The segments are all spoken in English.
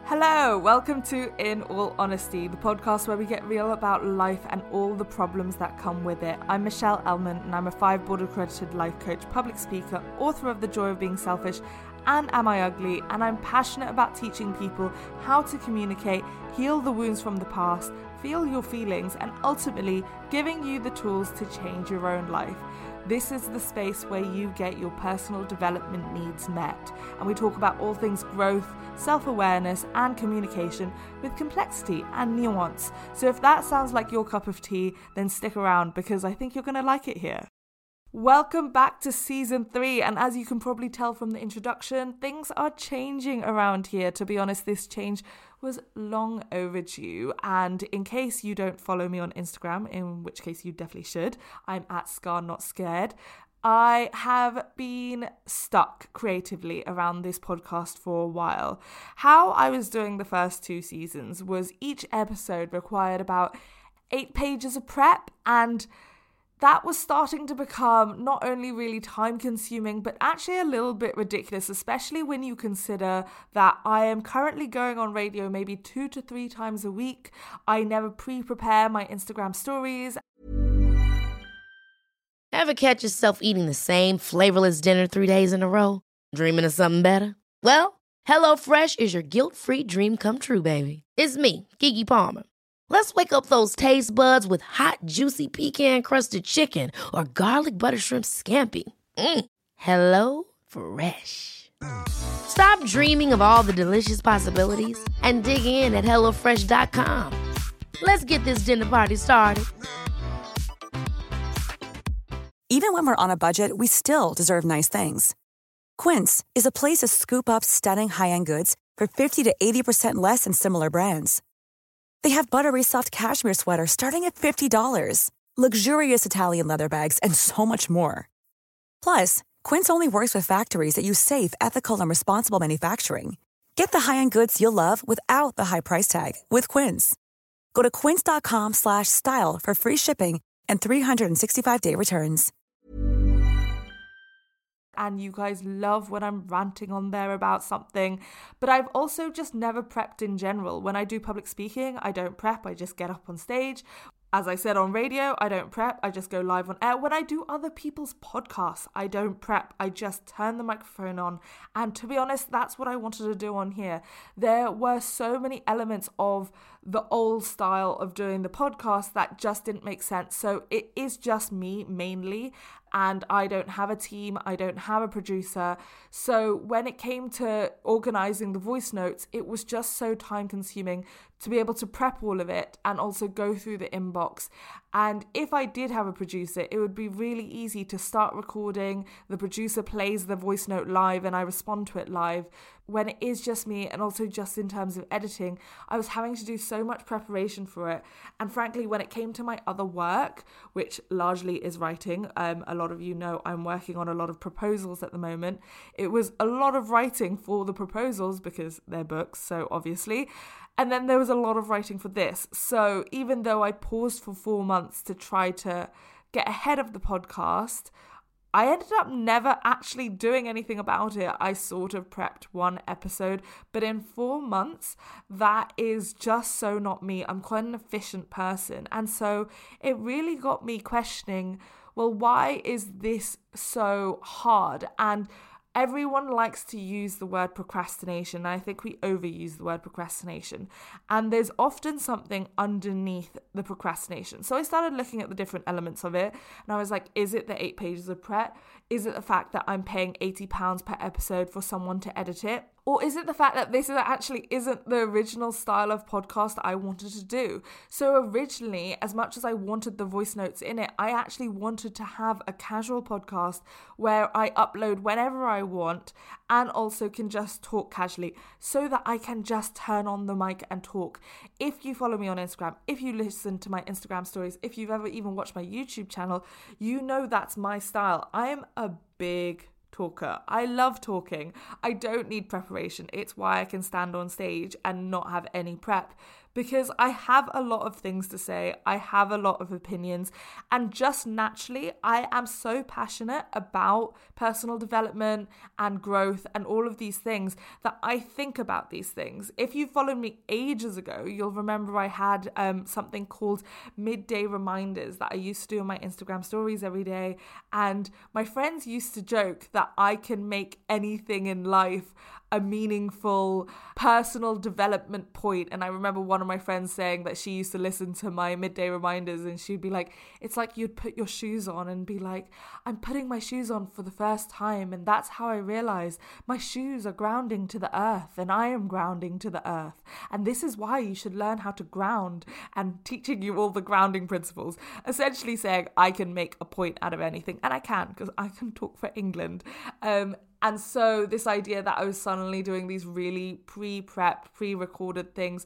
Hello, welcome to In All Honesty, the podcast where we get real about life and all the problems that come with it. I'm Michelle Elman and I'm a 5 board accredited life coach, public speaker, author of The Joy of Being Selfish and Am I Ugly? And I'm passionate about teaching people how to communicate, heal the wounds from the past, feel your feelings, and ultimately giving you the tools to change your own life. This is the space where you get your personal development needs met, and we talk about all things growth, self-awareness, and communication with complexity and nuance. So if that sounds like your cup of tea, then stick around because I think you're going to like it here. Welcome back to season 3, and as you can probably tell from the introduction, things are changing around here. To be honest, this change was long overdue, and in case you don't follow me on Instagram, in which case you definitely should, I'm at Scar Not Scared. I have been stuck creatively around this podcast for a while. How I was doing the first 2 seasons was each episode required about 8 pages of prep, and that was starting to become not only really time consuming, but actually a little bit ridiculous, especially when you consider that I am currently going on radio maybe 2 to 3 times a week. I never pre-prepare my Instagram stories. Ever catch yourself eating the same flavorless dinner 3 days in a row? Dreaming of something better? Well, HelloFresh is your guilt-free dream come true, baby. It's me, Keke Palmer. Let's wake up those taste buds with hot, juicy pecan-crusted chicken or garlic butter shrimp scampi. Hello Fresh. Stop dreaming of all the delicious possibilities and dig in at HelloFresh.com. Let's get this dinner party started. Even when we're on a budget, we still deserve nice things. Quince is a place to scoop up stunning high-end goods for 50 to 80% less than similar brands. They have buttery soft cashmere sweaters starting at $50, luxurious Italian leather bags, and so much more. Plus, Quince only works with factories that use safe, ethical, and responsible manufacturing. Get the high-end goods you'll love without the high price tag with Quince. Go to quince.com/style for free shipping and 365-day returns. And you guys love when I'm ranting on there about something, but I've also just never prepped in general. When I do public speaking, I don't prep, I just get up on stage. As I said on radio, I don't prep, I just go live on air. When I do other people's podcasts, I don't prep, I just turn the microphone on. And to be honest, that's what I wanted to do on here. There were so many elements of the old style of doing the podcast that just didn't make sense. So it is just me mainly, and I don't have a team, I don't have a producer. So when it came to organizing the voice notes, it was just so time consuming to be able to prep all of it and also go through the inbox. And if I did have a producer, it would be really easy to start recording, the producer plays the voice note live and I respond to it live. When it is just me, and also just in terms of editing, I was having to do so much preparation for it. And frankly, when it came to my other work, which largely is writing, a lot of you know I'm working on a lot of proposals at the moment. It was a lot of writing for the proposals because they're books, so obviously. And then there was a lot of writing for this. So even though I paused for 4 months to try to get ahead of the podcast, I ended up never actually doing anything about it. I sort of prepped 1 episode, but in 4 months, that is just so not me. I'm quite an efficient person. And so it really got me questioning, well, why is this so hard? And everyone likes to use the word procrastination. I think we overuse the word procrastination. And there's often something underneath the procrastination. So I started looking at the different elements of it. And I was like, is it the 8 pages of prep? Is it the fact that I'm paying £80 per episode for someone to edit it? Or is it the fact that this actually isn't the original style of podcast that I wanted to do? So originally, as much as I wanted the voice notes in it, I actually wanted to have a casual podcast where I upload whenever I want and also can just talk casually so that I can just turn on the mic and talk. If you follow me on Instagram, if you listen to my Instagram stories, if you've ever even watched my YouTube channel, you know that's my style. I am a big talker. I love talking. I don't need preparation. It's why I can stand on stage and not have any prep, because I have a lot of things to say. I have a lot of opinions, and just naturally, I am so passionate about personal development and growth and all of these things that I think about these things. If you followed me ages ago, you'll remember I had something called midday reminders that I used to do on my Instagram stories every day, and my friends used to joke that I can make anything in life a meaningful personal development point. And I remember one of my friends saying that she used to listen to my midday reminders and she'd be like, it's like you'd put your shoes on and be like, I'm putting my shoes on for the first time, and that's how I realize my shoes are grounding to the earth and I am grounding to the earth, and this is why you should learn how to ground, and teaching you all the grounding principles, essentially saying I can make a point out of anything. And I can, because I can talk for England. And so this idea that I was suddenly doing these really pre-prepped, pre-recorded things,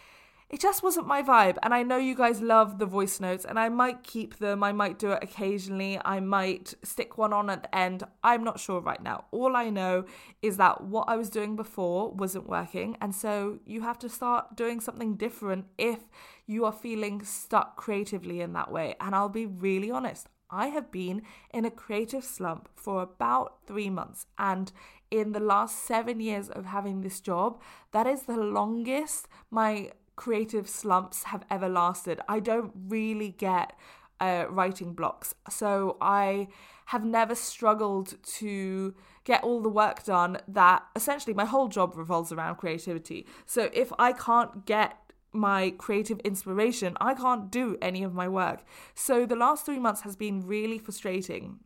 it just wasn't my vibe. And I know you guys love the voice notes, and I might keep them. I might do it occasionally. I might stick one on at the end. I'm not sure right now. All I know is that what I was doing before wasn't working. And so you have to start doing something different if you are feeling stuck creatively in that way. And I'll be really honest. I have been in a creative slump for about 3 months, and in the last 7 years of having this job, that is the longest my creative slumps have ever lasted. I don't really get writing blocks, so I have never struggled to get all the work done. That essentially my whole job revolves around creativity. So if I can't get my creative inspiration, I can't do any of my work. So the last 3 months has been really frustrating.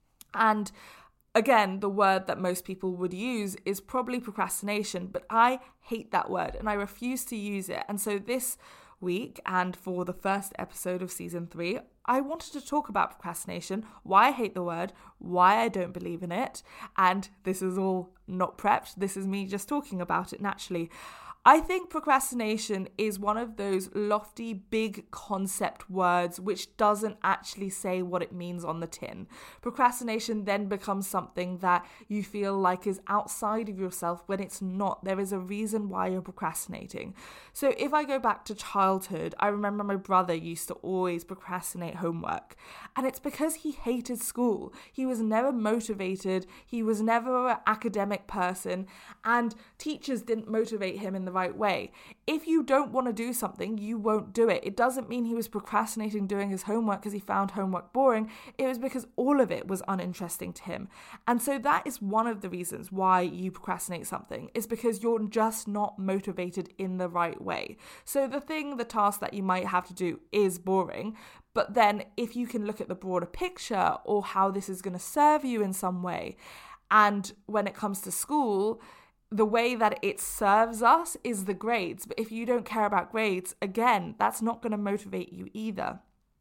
And again, the word that most people would use is probably procrastination, but I hate that word and I refuse to use it. And so this week, and for the first episode of season 3, I wanted to talk about procrastination, why I hate the word, why I don't believe in it. And this is all not prepped. This is me just talking about it naturally. I think procrastination is one of those lofty, big concept words which doesn't actually say what it means on the tin. Procrastination then becomes something that you feel like is outside of yourself when it's not. There is a reason why you're procrastinating. So if I go back to childhood, I remember my brother used to always procrastinate homework. And it's because he hated school. He was never motivated. He was never an academic person. And teachers didn't motivate him in the right way. If you don't want to do something, you won't do it. It doesn't mean he was procrastinating doing his homework because he found homework boring. It was because all of it was uninteresting to him. And so that is one of the reasons why you procrastinate something, is because you're just not motivated in the right way. So the task that you might have to do is boring. But then if you can look at the broader picture, or how this is going to serve you in some way, and when it comes to school, the way that it serves us is the grades. But if you don't care about grades, again, that's not going to motivate you either.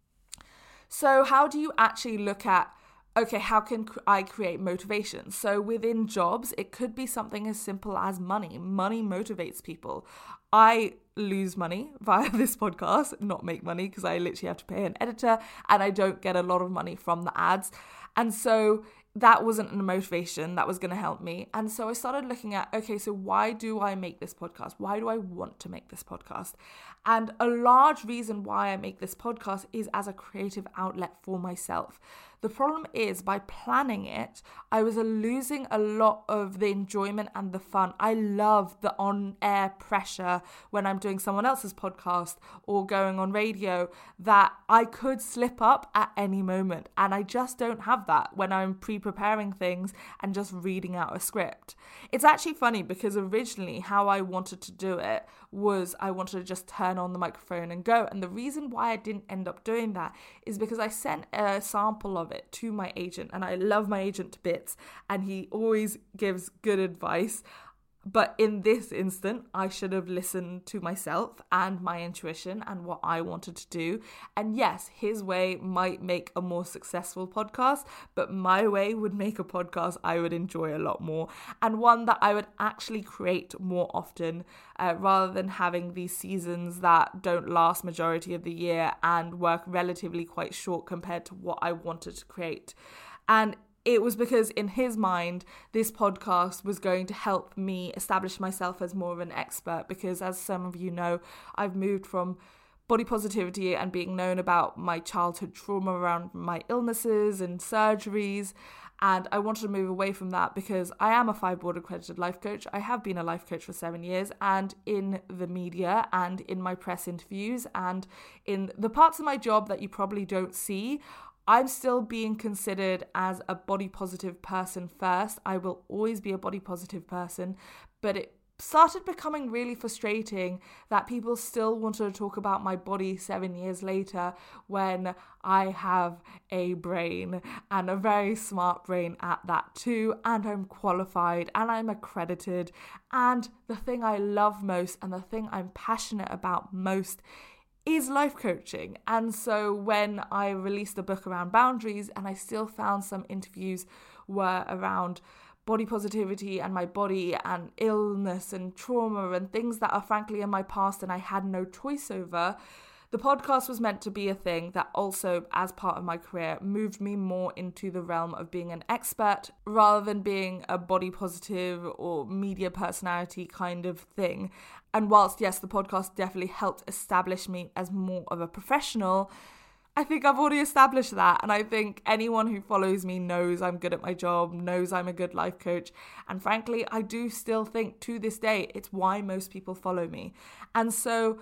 So how do you actually look at, okay, how can I create motivation? So within jobs, it could be something as simple as money. Money motivates people. I lose money via this podcast, not make money, because I literally have to pay an editor and I don't get a lot of money from the ads. And so that wasn't a motivation that was going to help me. And so I started looking at, okay, so why do I make this podcast? Why do I want to make this podcast? And a large reason why I make this podcast is as a creative outlet for myself. The problem is, by planning it, I was losing a lot of the enjoyment and the fun. I love the on-air pressure when I'm doing someone else's podcast or going on radio, that I could slip up at any moment. And I just don't have that when I'm pre-preparing things and just reading out a script. It's actually funny because originally how I wanted to do it was I wanted to just turn on the microphone and go. And the reason why I didn't end up doing that is because I sent a sample of it to my agent, and I love my agent to bits, and he always gives good advice. But in this instant, I should have listened to myself and my intuition and what I wanted to do. And yes, his way might make a more successful podcast, but my way would make a podcast I would enjoy a lot more, and one that I would actually create more often, rather than having these seasons that don't last majority of the year and work relatively quite short compared to what I wanted to create. And it was because in his mind, this podcast was going to help me establish myself as more of an expert, because as some of you know, I've moved from body positivity and being known about my childhood trauma around my illnesses and surgeries. And I wanted to move away from that because I am a 5-board accredited life coach. I have been a life coach for 7 years, and in the media and in my press interviews and in the parts of my job that you probably don't see, I'm still being considered as a body positive person first. I will always be a body positive person, but it started becoming really frustrating that people still wanted to talk about my body 7 years later when I have a brain, and a very smart brain at that too, and I'm qualified and I'm accredited, and the thing I love most and the thing I'm passionate about most is life coaching. And so when I released a book around boundaries, and I still found some interviews were around body positivity and my body and illness and trauma and things that are frankly in my past and I had no choice over, the podcast was meant to be a thing that also, as part of my career, moved me more into the realm of being an expert rather than being a body positive or media personality kind of thing. And whilst, yes, the podcast definitely helped establish me as more of a professional, I think I've already established that. And I think anyone who follows me knows I'm good at my job, knows I'm a good life coach. And frankly, I do still think to this day, it's why most people follow me. And so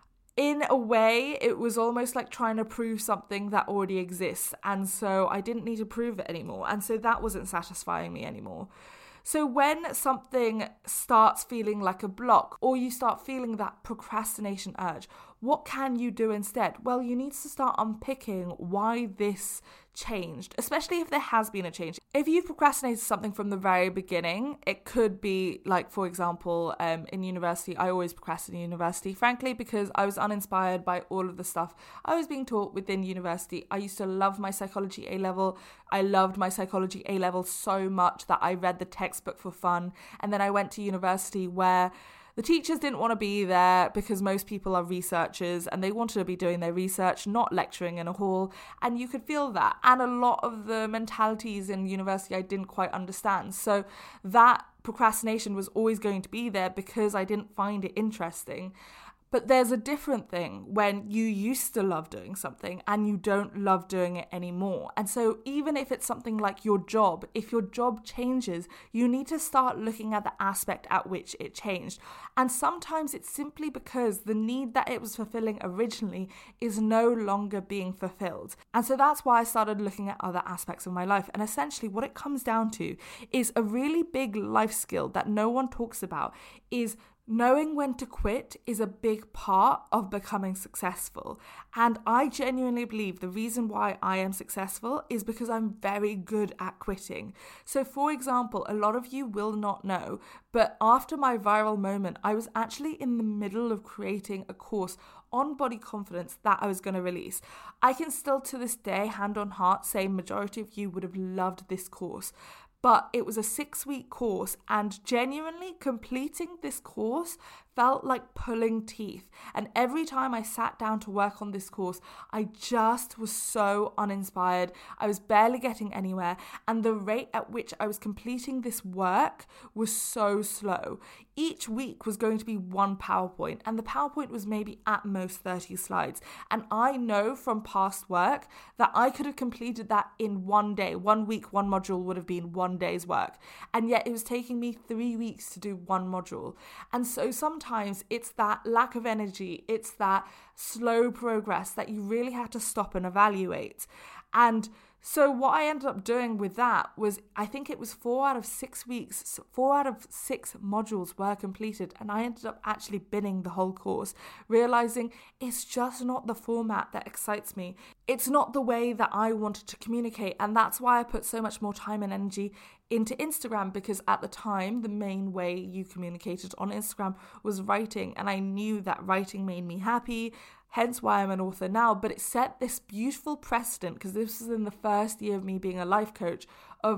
in a way, it was almost like trying to prove something that already exists. And so I didn't need to prove it anymore. And so that wasn't satisfying me anymore. So when something starts feeling like a block, or you start feeling that procrastination urge, what can you do instead? Well, you need to start unpicking why this changed, especially if there has been a change. If you've procrastinated something from the very beginning, it could be like, for example, in university, I always procrastinate in university, frankly, because I was uninspired by all of the stuff I was being taught within university. I used to love my psychology A-level. I loved my psychology A-level so much that I read the textbook for fun. And then I went to university where the teachers didn't want to be there because most people are researchers and they wanted to be doing their research, not lecturing in a hall. And you could feel that. And a lot of the mentalities in university I didn't quite understand. So that procrastination was always going to be there because I didn't find it interesting. But there's a different thing when you used to love doing something and you don't love doing it anymore. And so even if it's something like your job, if your job changes, you need to start looking at the aspect at which it changed. And sometimes it's simply because the need that it was fulfilling originally is no longer being fulfilled. And so that's why I started looking at other aspects of my life. And essentially what it comes down to is a really big life skill that no one talks about is knowing when to quit is a big part of becoming successful. And I genuinely believe the reason why I am successful is because I'm very good at quitting. So for example, a lot of you will not know, but after my viral moment, I was actually in the middle of creating a course on body confidence that I was going to release. I can still to this day, hand on heart, say majority of you would have loved this course. But it was a 6-week course, and genuinely completing this course felt like pulling teeth. And every time I sat down to work on this course, I just was so uninspired. I was barely getting anywhere, and the rate at which I was completing this work was so slow. Each week was going to be one PowerPoint, and the PowerPoint was maybe at most 30 slides. And I know from past work that I could have completed that in one day. 1 week, one module would have been 1 day's work. And yet it was taking me 3 weeks to do one module. And so sometimes it's that lack of energy, it's that slow progress that you really have to stop and evaluate. And so what I ended up doing with that was, I think it was 4 out of 6 weeks, 4 out of 6 modules were completed, and I ended up actually binning the whole course, realizing it's just not the format that excites me. It's not the way that I wanted to communicate, and that's why I put so much more time and energy into Instagram, because at the time, the main way you communicated on Instagram was writing, and I knew that writing made me happy, hence why I'm an author now. But it set this beautiful precedent, because this was in the first year of me being a life coach, of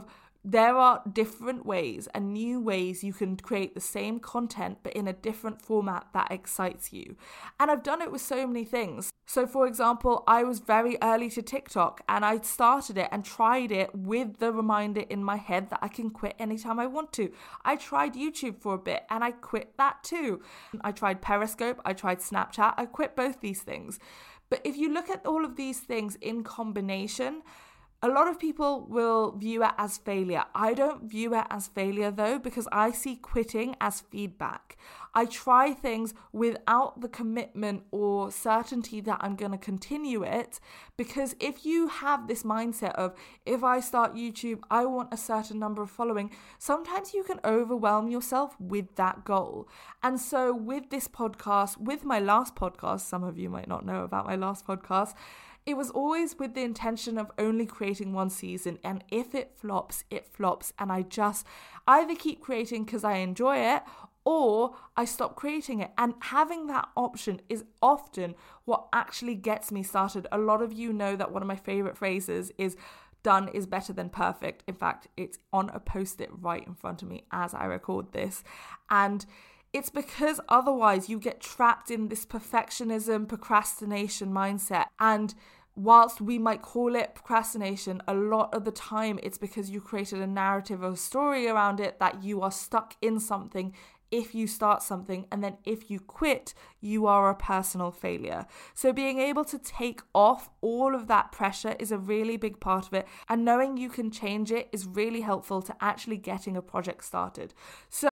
There are different ways and new ways you can create the same content but in a different format that excites you. And I've done it with so many things. So for example, I was very early to TikTok and I started it and tried it with the reminder in my head that I can quit anytime I want to. I tried YouTube for a bit and I quit that too. I tried Periscope, I tried Snapchat, I quit both these things. But if you look at all of these things in combination, a lot of people will view it as failure. I don't view it as failure though, because I see quitting as feedback. I try things without the commitment or certainty that I'm going to continue it, because if you have this mindset of, if I start YouTube, I want a certain number of following, sometimes you can overwhelm yourself with that goal. And so with this podcast, with my last podcast, some of you might not know about my last podcast, it was always with the intention of only creating one season, and if it flops, it flops, and I just either keep creating because I enjoy it, or I stop creating it. And having that option is often what actually gets me started. A lot of you know that one of my favorite phrases is done is better than perfect. In fact, it's on a post-it right in front of me as I record this. And it's because otherwise you get trapped in this perfectionism, procrastination mindset. And whilst we might call it procrastination, a lot of the time it's because you created a narrative or a story around it that you are stuck in something if you start something, and then if you quit, you are a personal failure. So being able to take off all of that pressure is a really big part of it, and knowing you can change it is really helpful to actually getting a project started. So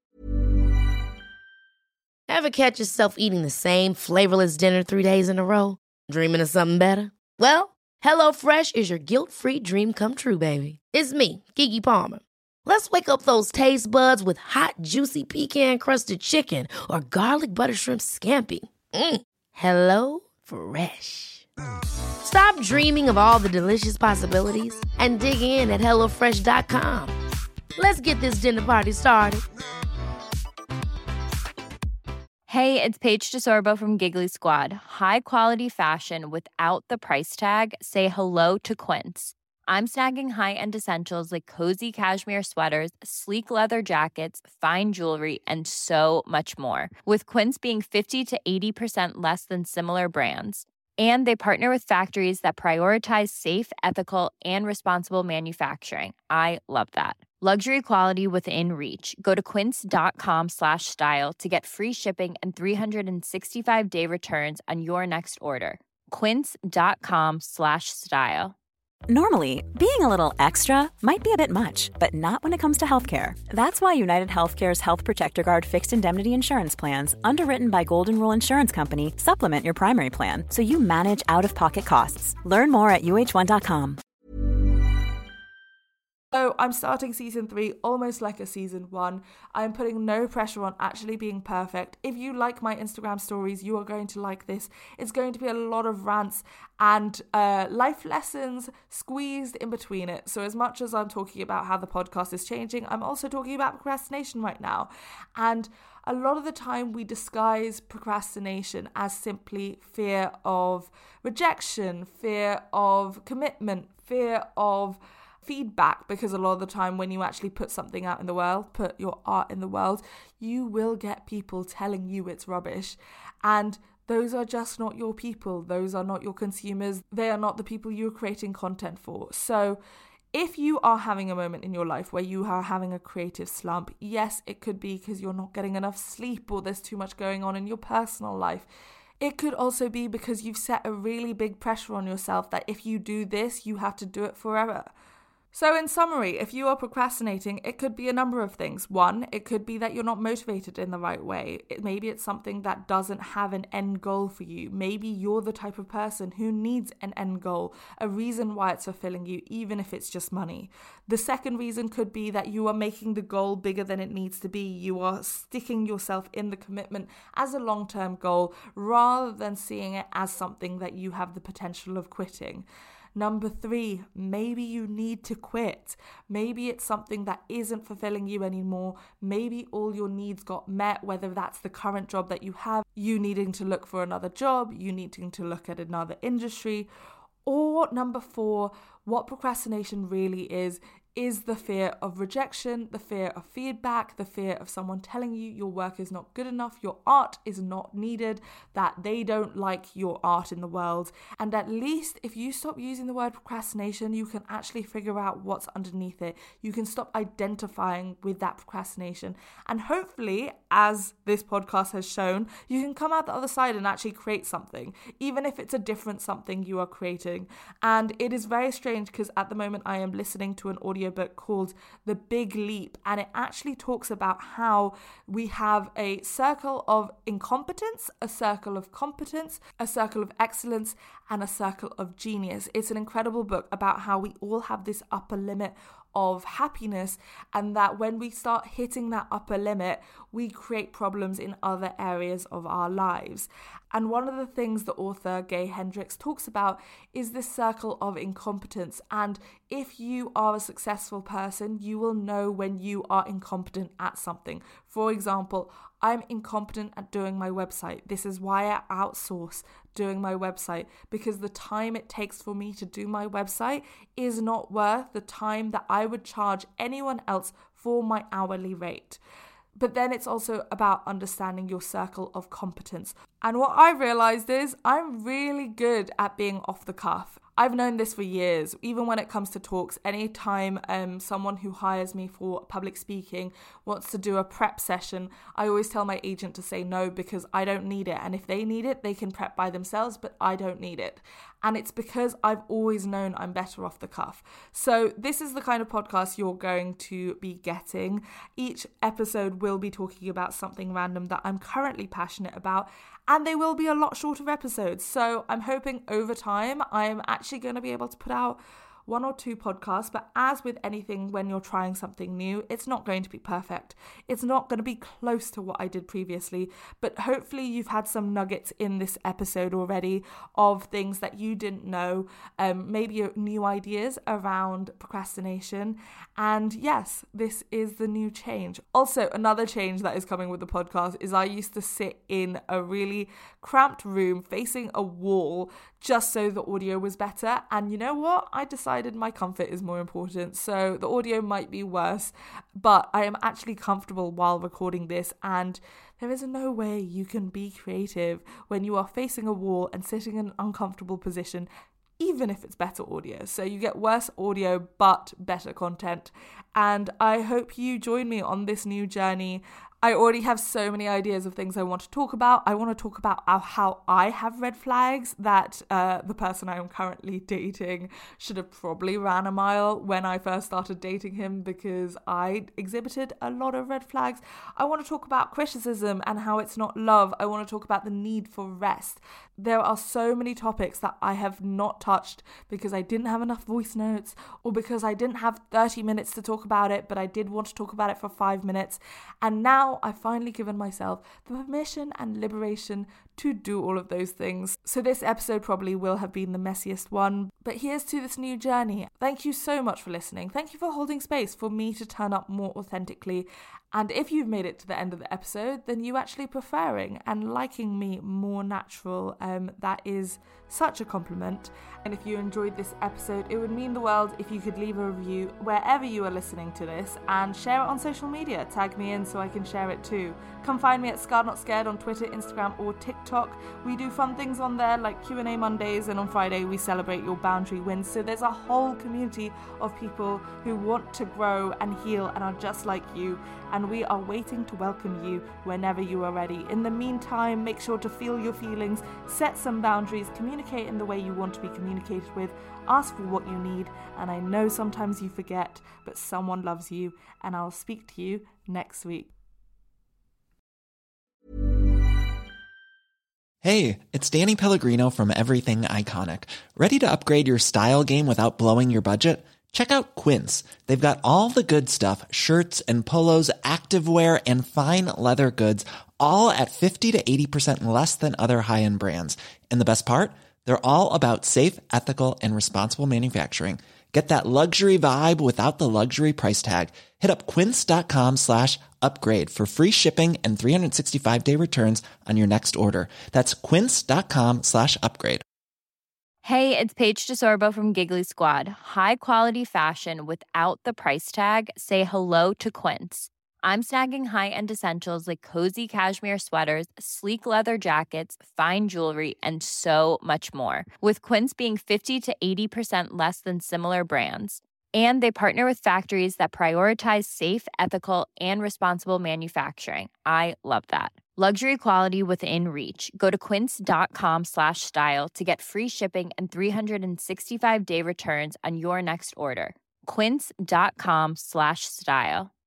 Ever catch yourself eating the same flavorless dinner 3 days in a row? Dreaming of something better? Well, HelloFresh is your guilt-free dream come true, baby. It's me, Keke Palmer. Let's wake up those taste buds with hot, juicy pecan-crusted chicken or garlic butter shrimp scampi. Hello Fresh. Stop dreaming of all the delicious possibilities and dig in at HelloFresh.com. Let's get this dinner party started. Hey, it's Paige DeSorbo from Giggly Squad. High quality fashion without the price tag. Say hello to Quince. I'm snagging high-end essentials like cozy cashmere sweaters, sleek leather jackets, fine jewelry, and so much more. With Quince being 50 to 80% less than similar brands. And they partner with factories that prioritize safe, ethical, and responsible manufacturing. I love that. Luxury quality within reach. Go to quince.com/style to get free shipping and 365-day returns on your next order. Quince.com/style. Normally, being a little extra might be a bit much, but not when it comes to healthcare. That's why United Healthcare's Health Protector Guard fixed indemnity insurance plans, underwritten by Golden Rule Insurance Company, supplement your primary plan so you manage out-of-pocket costs. Learn more at UH1.com. So I'm starting season 3 almost like a season 1. I'm putting no pressure on actually being perfect. If you like my Instagram stories, you are going to like this. It's going to be a lot of rants and life lessons squeezed in between it. So as much as I'm talking about how the podcast is changing, I'm also talking about procrastination right now. And a lot of the time we disguise procrastination as simply fear of rejection, fear of commitment, fear of feedback, because a lot of the time when you actually put something out in the world, put your art in the world, you will get people telling you it's rubbish. And those are just not your people. Those are not your consumers. They are not the people you're creating content for. So if you are having a moment in your life where you are having a creative slump, yes, it could be because you're not getting enough sleep or there's too much going on in your personal life. It could also be because you've set a really big pressure on yourself that if you do this, you have to do it forever. So in summary, if you are procrastinating, it could be a number of things. One, it could be that you're not motivated in the right way. Maybe it's something that doesn't have an end goal for you. Maybe you're the type of person who needs an end goal, a reason why it's fulfilling you, even if it's just money. The second reason could be that you are making the goal bigger than it needs to be. You are sticking yourself in the commitment as a long-term goal rather than seeing it as something that you have the potential of quitting. Number 3, maybe you need to quit. Maybe it's something that isn't fulfilling you anymore. Maybe all your needs got met, whether that's the current job that you have, you needing to look for another job, you needing to look at another industry. Or number 4, what procrastination really is is the fear of rejection, the fear of feedback, the fear of someone telling you your work is not good enough, your art is not needed, that they don't like your art in the world. And at least if you stop using the word procrastination, you can actually figure out what's underneath it. You can stop identifying with that procrastination. And hopefully, as this podcast has shown, you can come out the other side and actually create something, even if it's a different something you are creating. And it is very strange because at the moment I am listening to an audiobook called The Big Leap, and it actually talks about how we have a circle of incompetence, a circle of competence, a circle of excellence, and a circle of genius. It's an incredible book about how we all have this upper limit of happiness, and that when we start hitting that upper limit, we create problems in other areas of our lives. And one of the things the author Gay Hendricks talks about is this circle of incompetence. And if you are a successful person, you will know when you are incompetent at something. For example, I'm incompetent at doing my website. This is why I outsource doing my website, because the time it takes for me to do my website is not worth the time that I would charge anyone else for my hourly rate. But then it's also about understanding your circle of competence. And what I realized is I'm really good at being off the cuff. I've known this for years, even when it comes to talks. Anytime someone who hires me for public speaking wants to do a prep session, I always tell my agent to say no because I don't need it. And if they need it, they can prep by themselves, but I don't need it. And it's because I've always known I'm better off the cuff. So this is the kind of podcast you're going to be getting. Each episode will be talking about something random that I'm currently passionate about, and they will be a lot shorter episodes. So I'm hoping over time I'm actually going to be able to put out 1 or 2 podcasts, but as with anything when you're trying something new, it's not going to be perfect. It's not going to be close to what I did previously, but hopefully you've had some nuggets in this episode already of things that you didn't know, maybe new ideas around procrastination. And yes, this is the new change. Also, another change that is coming with the podcast is I used to sit in a really cramped room facing a wall just so the audio was better. And you know what? I decided my comfort is more important. So the audio might be worse, but I am actually comfortable while recording this. And there is no way you can be creative when you are facing a wall and sitting in an uncomfortable position, even if it's better audio. So you get worse audio, but better content. And I hope you join me on this new journey. I already have so many ideas of things I want to talk about. I want to talk about how I have red flags that the person I am currently dating should have probably ran a mile when I first started dating him, because I exhibited a lot of red flags. I want to talk about criticism and how it's not love. I want to talk about the need for rest. There are so many topics that I have not touched because I didn't have enough voice notes, or because I didn't have 30 minutes to talk about it, but I did want to talk about it for 5 minutes. And now I've finally given myself the permission and liberation to do all of those things. So this episode probably will have been the messiest one, but here's to this new journey. Thank you so much for listening. Thank you for holding space for me to turn up more authentically. And if you've made it to the end of the episode, then you actually preferring and liking me more natural. That is such a compliment. And if you enjoyed this episode, it would mean the world if you could leave a review wherever you are listening to this and share it on social media. Tag me in so I can share it too. Come find me at Scarred Not Scared on Twitter, Instagram or TikTok. We do fun things on there like Q&A Mondays, and on Friday we celebrate your boundary wins. So there's a whole community of people who want to grow and heal and are just like you. And we are waiting to welcome you whenever you are ready. In the meantime, make sure to feel your feelings, set some boundaries, communicate in the way you want to be communicated with, ask for what you need, and I know sometimes you forget, but someone loves you, and I'll speak to you next week. Hey, it's Danny Pellegrino from Everything Iconic. Ready to upgrade your style game without blowing your budget? Check out Quince. They've got all the good stuff, shirts and polos, activewear, and fine leather goods, all at 50 to 80% less than other high-end brands. And the best part? They're all about safe, ethical, and responsible manufacturing. Get that luxury vibe without the luxury price tag. Hit up quince.com/upgrade for free shipping and 365-day returns on your next order. That's quince.com/upgrade. Hey, it's Paige DeSorbo from Giggly Squad. High quality fashion without the price tag. Say hello to Quince. I'm snagging high-end essentials like cozy cashmere sweaters, sleek leather jackets, fine jewelry, and so much more. With Quince being 50 to 80% less than similar brands. And they partner with factories that prioritize safe, ethical, and responsible manufacturing. I love that. Luxury quality within reach. Go to quince.com/style to get free shipping and 365-day returns on your next order. Quince.com/style.